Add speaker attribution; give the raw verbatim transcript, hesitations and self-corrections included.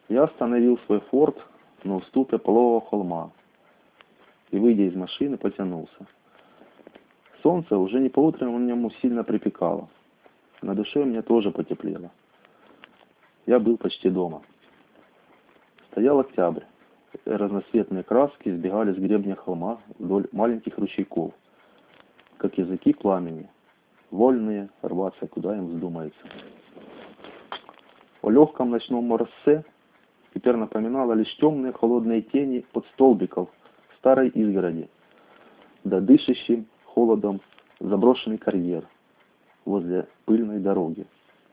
Speaker 1: Я остановил свой форт на уступе полового холма и, выйдя из машины, потянулся. Солнце уже не по утреннему сильно припекало. На душе у меня тоже потеплело. Я был почти дома. Стоял октябрь. Разноцветные краски сбегали с гребня холма вдоль маленьких ручейков, как языки пламени, вольные рваться, куда им вздумается. О легком ночном моросце теперь напоминало лишь темные холодные тени от столбиков старой изгороди, да дышащим холодом заброшенный карьер возле пыльной дороги.